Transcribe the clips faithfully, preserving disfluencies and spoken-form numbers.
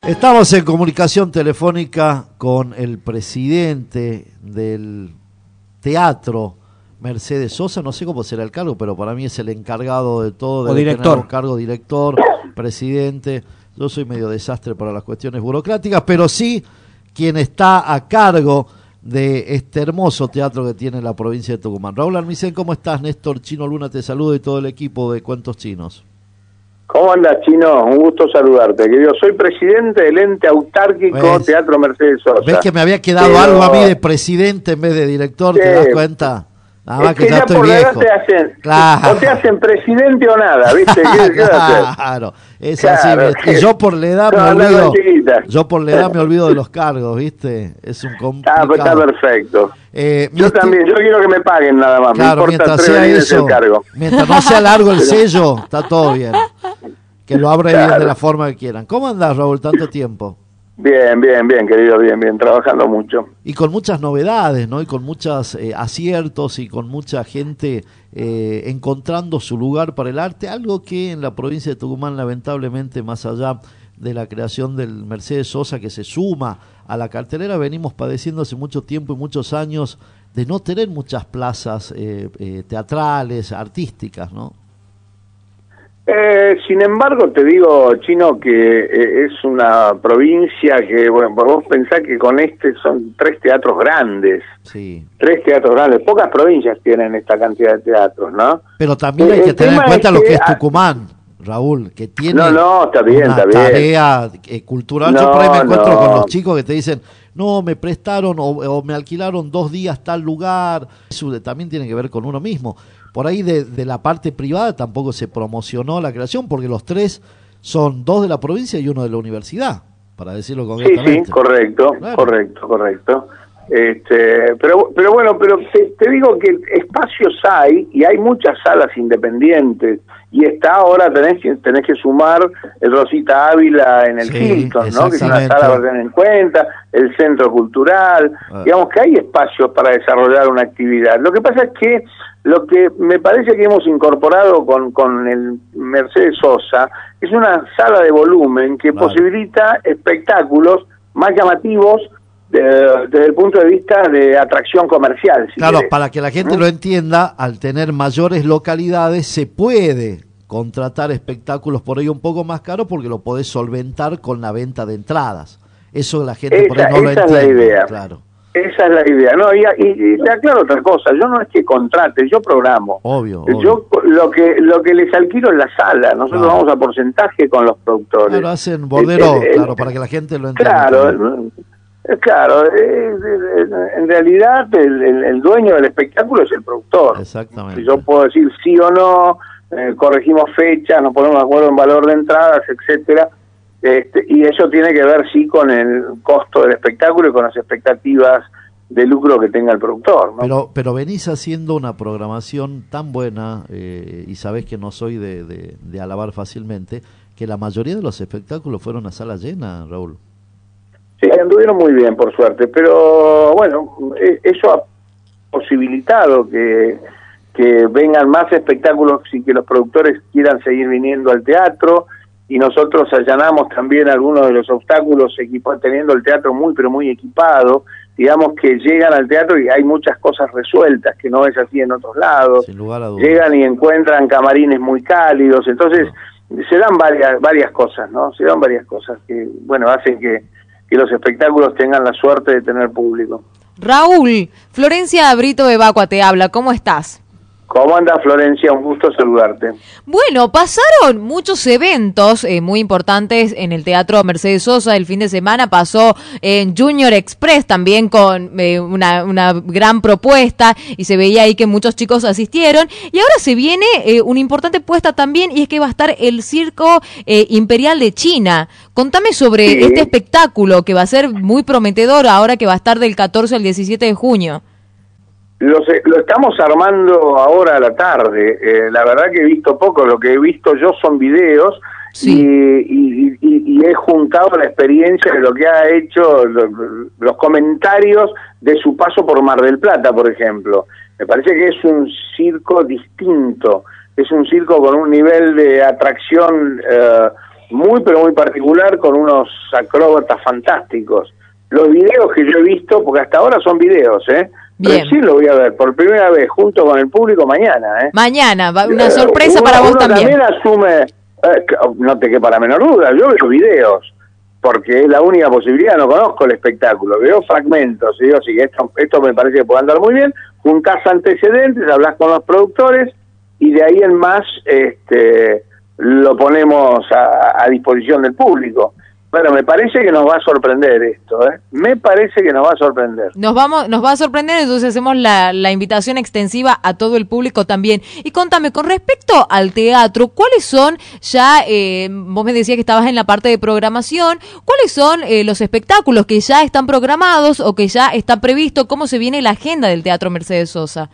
Estamos en comunicación telefónica con el presidente del Teatro Mercedes Sosa. No sé cómo será el cargo, pero para mí es el encargado de todo. O director. Un cargo director, presidente. Yo soy medio desastre para las cuestiones burocráticas, pero sí quien está a cargo de este hermoso teatro que tiene la provincia de Tucumán. Raúl Almicén, ¿cómo estás? Néstor Chino Luna te saluda y todo el equipo de Cuentos Chinos. ¿Cómo andas, Chino? Un gusto saludarte, querido. Soy presidente del ente autárquico ¿Ves? Teatro Mercedes Sosa. ¿Ves que me había quedado Pero... algo a mí de presidente en vez de director? Sí. ¿Te das cuenta? Nada más es que, que ya ya estoy por la edad viejo. te hacen, Claro. o te hacen presidente o nada, ¿viste? ¿Qué, qué vas a hacer? Claro, es Claro, así. que- Y yo por la edad No, me no, olvido. no, chiquita. Yo por la edad me olvido de los cargos, ¿viste? Es un Ah, complicado. pues está perfecto. Eh, Yo mientras- también, yo quiero que me paguen nada más. Claro, me importa mientras tres sea benines eso, el cargo. mientras no sea largo el sello, está todo bien. Que lo abra bien Claro. de la forma que quieran. ¿Cómo andás, Raúl, tanto tiempo? Bien, bien, bien, querido, bien, bien, trabajando mucho. Y con muchas novedades, ¿no? Y con muchos eh, aciertos y con mucha gente eh, encontrando su lugar para el arte, algo que en la provincia de Tucumán, lamentablemente, más allá de la creación del Mercedes Sosa, que se suma a la cartelera, venimos padeciendo hace mucho tiempo y muchos años de no tener muchas plazas eh, eh, teatrales, artísticas, ¿no? Eh, sin embargo, te digo, Chino, que eh, es una provincia que, bueno, vos pensás que con este son tres teatros grandes, Sí. tres teatros grandes, pocas provincias tienen esta cantidad de teatros, ¿no? Pero también Eh, hay que el tener en tema cuenta es lo que- que es Tucumán, Raúl, que tiene No, no, está bien, una está bien. tarea eh, cultural. Yo No, por ahí me encuentro no. con los chicos que te dicen, no, me prestaron o, o me alquilaron dos días tal lugar. Eso de- también tiene que ver con uno mismo. Por ahí de, de la parte privada tampoco se promocionó la creación, porque los tres son dos de la provincia y uno de la universidad, para decirlo Sí, concretamente. sí, correcto, Claro. correcto, correcto. Este, pero, pero bueno, pero te, te digo que espacios hay y hay muchas salas independientes y está ahora tenés que tenés que sumar el Rosita Ávila en el Sí, Hilton, ¿no? Que es una exactamente. sala para tener en cuenta, el Centro Cultural, Ah. digamos que hay espacios para desarrollar una actividad. Lo que pasa es que lo que me parece que hemos incorporado con, con el Mercedes Sosa es una sala de volumen que Vale. posibilita espectáculos más llamativos de- desde el punto de vista de atracción comercial. Si Claro, querés. para que la gente ¿Mm? lo entienda, al tener mayores localidades se puede contratar espectáculos por ahí un poco más caros porque lo podés solventar con la venta de entradas. Eso la gente por ahí Esa- no lo esa es la entiende. idea. Claro, Esa es la idea. No, y, y, y te aclaro otra cosa, yo no es que contrate, yo programo. obvio. Yo obvio. lo que lo que les alquilo es la sala, nosotros Claro. vamos a porcentaje con los productores. Claro, hacen bordero, El- el- claro, para que la gente lo entienda. Claro, también. eh, claro, eh, eh, en realidad el, el- el dueño del espectáculo es el productor. Exactamente. Si yo puedo decir sí o no, eh, corregimos fechas, nos ponemos de acuerdo en valor de entradas, etcétera, este, y eso tiene que ver sí con el costo del espectáculo y con las expectativas de lucro que tenga el productor, ¿no? Pero, pero venís haciendo una programación tan buena, eh, y sabés que no soy de, de, de alabar fácilmente, que la mayoría de los espectáculos fueron a sala llena, Raúl. Sí, anduvieron muy bien, por suerte, pero bueno, eh, eso ha posibilitado que, que vengan más espectáculos y que los productores quieran seguir viniendo al teatro, y nosotros allanamos también algunos de los obstáculos equipa- teniendo el teatro muy, pero muy equipado, digamos que llegan al teatro y hay muchas cosas resueltas, que no es así en otros lados, Sin lugar a dudas. llegan y encuentran camarines muy cálidos, entonces se dan varias varias cosas, ¿no? Se dan varias cosas que, bueno, hacen que, que los espectáculos tengan la suerte de tener público. Raúl, Florencia Brito de Vacua te habla, ¿cómo estás? ¿Cómo anda, Florencia? Un gusto saludarte. Bueno, pasaron muchos eventos eh, muy importantes en el Teatro Mercedes Sosa. El fin de semana pasó en Junior Express también con eh, una, una gran propuesta y se veía ahí que muchos chicos asistieron. Y ahora se viene eh, una importante puesta también y es que va a estar el Circo eh, Imperial de China. Contame sobre Sí. este espectáculo que va a ser muy prometedor ahora que va a estar del catorce al diecisiete de junio. Lo, sé- lo estamos armando ahora a la tarde. Eh, la verdad que he visto poco. Lo que he visto yo son videos. Sí. Y, y, y, y he juntado la experiencia de lo que ha hecho, lo- los comentarios de su paso por Mar del Plata, por ejemplo. Me parece que es un circo distinto. Es un circo con un nivel de atracción eh, muy pero muy particular, con unos acróbatas fantásticos. Los videos que yo he visto, porque hasta ahora son videos, ¿eh? Bien. Recién lo voy a ver por primera vez junto con el público mañana, ¿eh? Mañana, va- una Eh, sorpresa uno- para vos uno también. también asume, eh, que- no te quepa la menor duda, yo veo videos, porque es la única posibilidad, no conozco el espectáculo, veo fragmentos, y digo, sí, esto, esto me parece que puede andar muy bien, juntás antecedentes, hablas con los productores, y de ahí en más este, lo ponemos a, a disposición del público. Bueno, me parece que nos va a sorprender esto, ¿eh? Me parece que nos va a sorprender. Nos vamos, nos va a sorprender, entonces hacemos la, la invitación extensiva a todo el público también. Y contame, con respecto al teatro, ¿cuáles son ya, eh, vos me decías que estabas en la parte de programación, ¿cuáles son eh, los espectáculos que ya están programados o que ya está previsto? ¿Cómo se viene la agenda del Teatro Mercedes Sosa?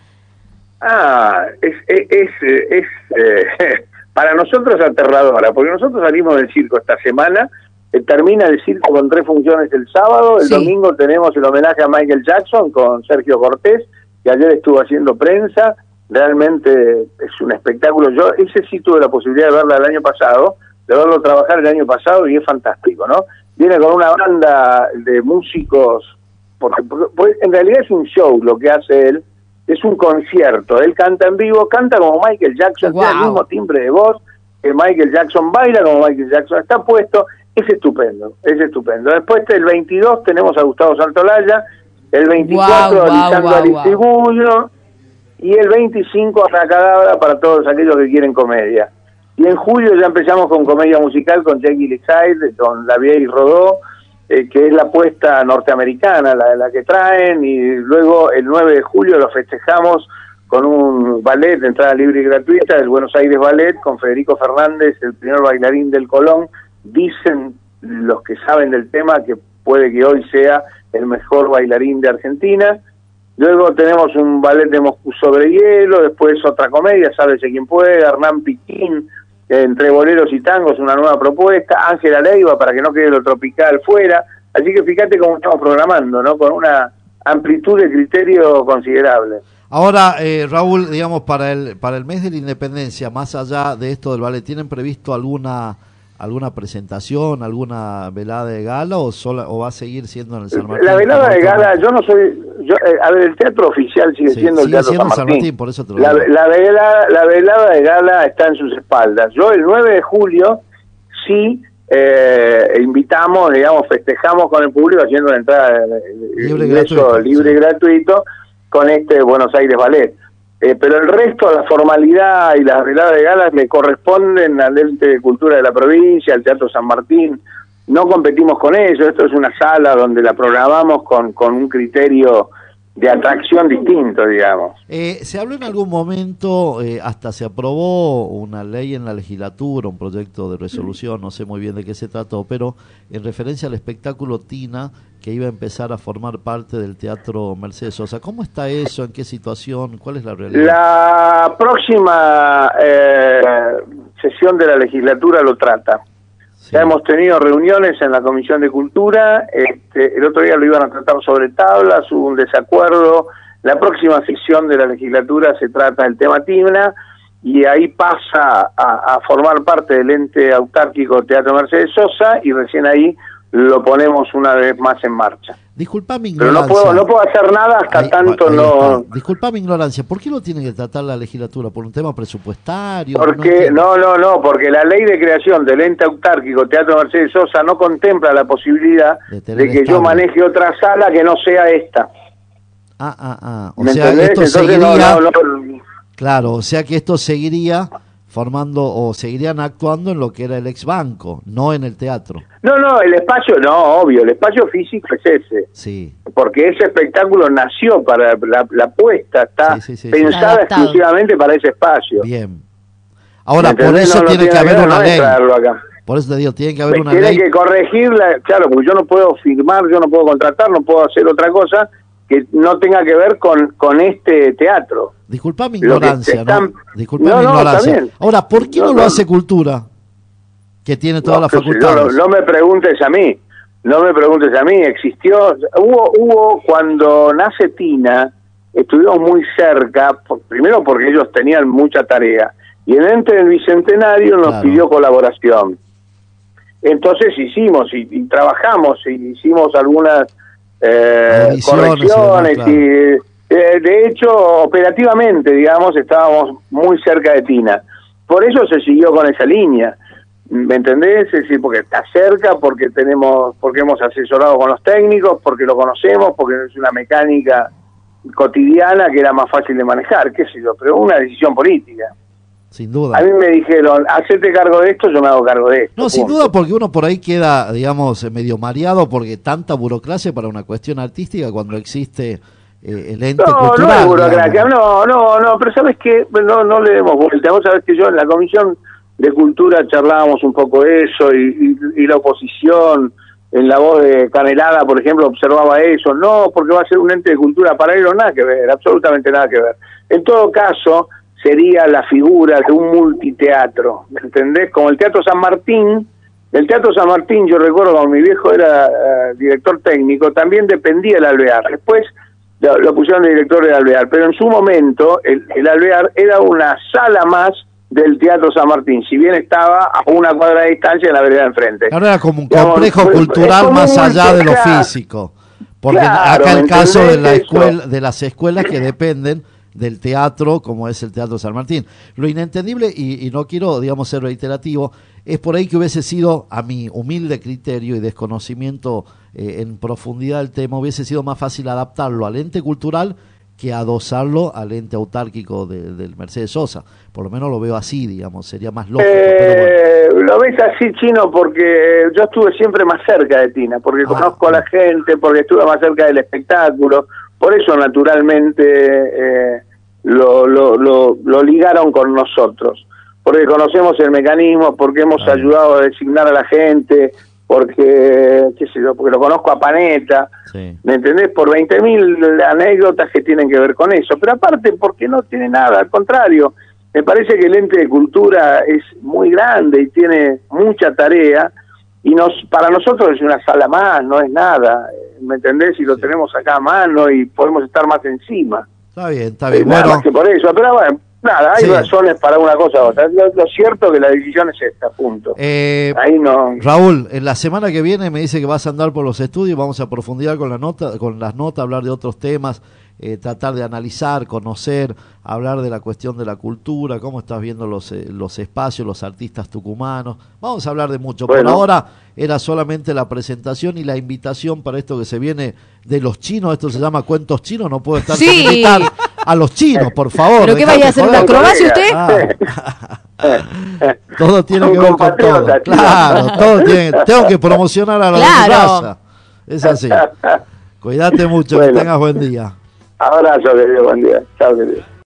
Ah, es, es, es, es eh, para nosotros aterradora, porque nosotros salimos del circo esta semana. Termina el circo con tres funciones el sábado, el Sí. domingo tenemos el homenaje a Michael Jackson con Sergio Cortés, que ayer estuvo haciendo prensa. Realmente es un espectáculo. Yo ese sí tuve la posibilidad de verla el año pasado, de verlo trabajar el año pasado, y es fantástico, ¿no? Viene con una banda de músicos, porque, porque en realidad es un show lo que hace él, es un concierto. Él canta en vivo, canta como Michael Jackson, Wow. tiene el mismo timbre de voz que Michael Jackson, baila como Michael Jackson, está puesto. Es estupendo, es estupendo. Después el veintidós tenemos a Gustavo Santolaya, el veinticuatro Guau, a guau, Lisandro guau, Aristibullo, y el veinticinco a Cadabra para todos aquellos que quieren comedia. Y en julio ya empezamos con comedia musical con Jekyll y Hyde, con La Vieille Rodó, eh, que es la apuesta norteamericana, la, la que traen, y luego el nueve de julio lo festejamos con un ballet de entrada libre y gratuita del Buenos Aires Ballet, con Federico Fernández, el primer bailarín del Colón. Dicen los que saben del tema que puede que hoy sea el mejor bailarín de Argentina. Luego tenemos un ballet de Moscú sobre hielo, después otra comedia, Sálvese quien puede, Hernán Piquín, eh, entre boleros y tangos, una nueva propuesta, Ángela Leiva, para que no quede lo tropical fuera. Así que fíjate cómo estamos programando, ¿no? Con una amplitud de criterio considerable. Ahora, eh, Raúl, digamos, para el para el mes de la Independencia, más allá de esto del ballet, ¿tienen previsto alguna alguna presentación, alguna velada de gala o sola, o va a seguir siendo en el San Martín? La velada de gala, Martín? yo no soy, yo, eh, a ver, el teatro oficial sigue Sí, siendo el sigue Teatro siendo San Martín. por eso te lo La, digo. la, velada, la velada de gala está en sus espaldas. Yo el nueve de julio sí eh, invitamos, digamos, festejamos con el público haciendo una entrada eh, Libre y ingreso gratuito, libre sí. y gratuito con este Buenos Aires Ballet. Eh, pero el resto, la formalidad y las veladas de galas le corresponden al ente de cultura de la provincia, al Teatro San Martín. No competimos con ellos, esto es una sala donde la programamos con, con un criterio de atracción distinto, digamos. Eh, se habló en algún momento, eh, hasta se aprobó una ley en la legislatura, un proyecto de resolución, no sé muy bien de qué se trató, pero en referencia al espectáculo Tina, que iba a empezar a formar parte del Teatro Mercedes Sosa. ¿Cómo está eso? ¿En qué situación? ¿Cuál es la realidad? La próxima eh, sesión de la legislatura lo trata. Sí. Ya hemos tenido reuniones en la Comisión de Cultura, este, el otro día lo iban a tratar sobre tablas, hubo un desacuerdo. La próxima sesión de la legislatura se trata del tema Timna, y ahí pasa a, a formar parte del ente autárquico Teatro Mercedes Sosa, y recién ahí lo ponemos una vez más en marcha. Disculpa mi Pero ignorancia. no puedo, no puedo hacer nada hasta Ahí- tanto ahí no... está. Disculpa mi ignorancia, ¿por qué lo tiene que tratar la legislatura? ¿Por un tema presupuestario? Porque, entiendo. no, no, no, porque la ley de creación del ente autárquico Teatro Mercedes Sosa no contempla la posibilidad De de, tener que yo estable. maneje otra sala que no sea esta. Ah, ah, ah. O ¿Me sea, entendés? esto Entonces seguiría... no, no, no, Claro, o sea que esto seguiría formando o seguirían actuando en lo que era el ex banco, no en el teatro. no, no, el espacio, no, obvio, el espacio físico es ese, Sí. porque ese espectáculo nació para la, la puesta, está Sí, sí, sí, sí. pensada Adaptado. exclusivamente para ese espacio. Bien. Ahora, ¿Me por entendés? eso No, no tiene que nada haber ver, una no es ley. traerlo acá. Por eso te digo, tiene que haber una Tiene ley. que corregirla, claro, porque yo no puedo firmar, yo no puedo contratar, no puedo hacer otra cosa que no tenga que ver con, con este teatro. Disculpa mi Lo que ignorancia, están- ¿no? Disculpa No, mi no, está ignorancia. bien. Ahora, ¿por qué no, No, lo no. hace Cultura? Que tiene todas No, las no, facultades. no, no me preguntes a mí, no me preguntes a mí, existió, hubo, hubo cuando nace Tina, estuvimos muy cerca, por- primero porque ellos tenían mucha tarea, y el ente del Bicentenario nos Claro. pidió colaboración. entonces hicimos y, y trabajamos, y hicimos algunas eh, correcciones, claro. y eh, de hecho, operativamente, digamos, estábamos muy cerca de Tina. Por eso se siguió con esa línea, ¿me entendés? Es decir, porque está cerca, porque tenemos, porque hemos asesorado con los técnicos, porque lo conocemos, porque es una mecánica cotidiana que era más fácil de manejar, qué sé yo, pero una decisión política. Sin duda. A mí me dijeron, hacete cargo de esto, yo me hago cargo de esto. No, sin duda, porque uno por ahí queda, digamos, medio mareado, porque tanta burocracia para una cuestión artística cuando existe eh, el ente no, cultural. No, es burocracia, no, no, no, pero ¿sabes qué? No, no le demos vuelta. Vos sabés que yo en la Comisión de Cultura charlábamos un poco de eso, y, y, y la oposición, en la voz de Canelada, por ejemplo, observaba eso. No, porque va a ser un ente de cultura paralelo, nada que ver, absolutamente nada que ver. En todo caso, sería la figura de un multiteatro, ¿me entendés? Como el Teatro San Martín. El Teatro San Martín, yo recuerdo cuando mi viejo era uh, director técnico, también dependía del Alvear. Después lo, lo pusieron de director del Alvear, pero en su momento el, el Alvear era una sala más del Teatro San Martín, si bien estaba a una cuadra de distancia en la vereda de enfrente. Ahora era como un complejo Digamos, cultural más allá de lo físico, porque claro, acá el caso de la escuela, de las escuelas que dependen del teatro, como es el Teatro San Martín. Lo inentendible, y, y no quiero, digamos, ser reiterativo, es por ahí que hubiese sido, a mi humilde criterio y desconocimiento eh, en profundidad del tema, hubiese sido más fácil adaptarlo al ente cultural que adosarlo al ente autárquico de, del Mercedes Sosa. Por lo menos lo veo así, digamos, sería más lógico. Eh, pero bueno. Lo ves así, Chino, porque yo estuve siempre más cerca de Tina, porque ah, conozco a la gente, porque estuve más cerca del espectáculo, por eso naturalmente eh, lo, lo, lo, lo ligaron con nosotros, porque conocemos el mecanismo, porque hemos ah, ayudado a designar a la gente, porque, qué sé yo, porque lo conozco a Panetta, sí. ¿Me entendés? Por veinte mil anécdotas que tienen que ver con eso, pero aparte porque no tiene nada, al contrario, me parece que el ente de cultura es muy grande y tiene mucha tarea, y nos para nosotros es una sala más, no es nada, ¿me entendés? Y lo sí. tenemos acá a mano y podemos estar más encima. Está bien, está bien. Eh, nada bueno. más que por eso, pero bueno, nada, hay sí. razones para una cosa u otra. Lo, lo cierto es que la decisión es esta, punto. Eh, Ahí no. Raúl, en la semana que viene me dice que vas a andar por los estudios, vamos a profundizar con la nota, con las notas, hablar de otros temas, eh, tratar de analizar, conocer, hablar de la cuestión de la cultura, cómo estás viendo los eh, los espacios, los artistas tucumanos. Vamos a hablar de mucho. Bueno. Por ahora era solamente la presentación y la invitación para esto que se viene de los chinos. Esto se llama Cuentos Chinos, no puedo estar sí. sin invitar a los chinos, por favor. ¿Pero qué vaya a hacer una acrobacia usted? Ah. Todo tiene que ver con todo. Claro, todo tiene, tengo que promocionar a la claro. raza. Es así. Cuídate mucho, bueno. Que tengas buen día. Abrazo, querido, buen día. Chao, querido.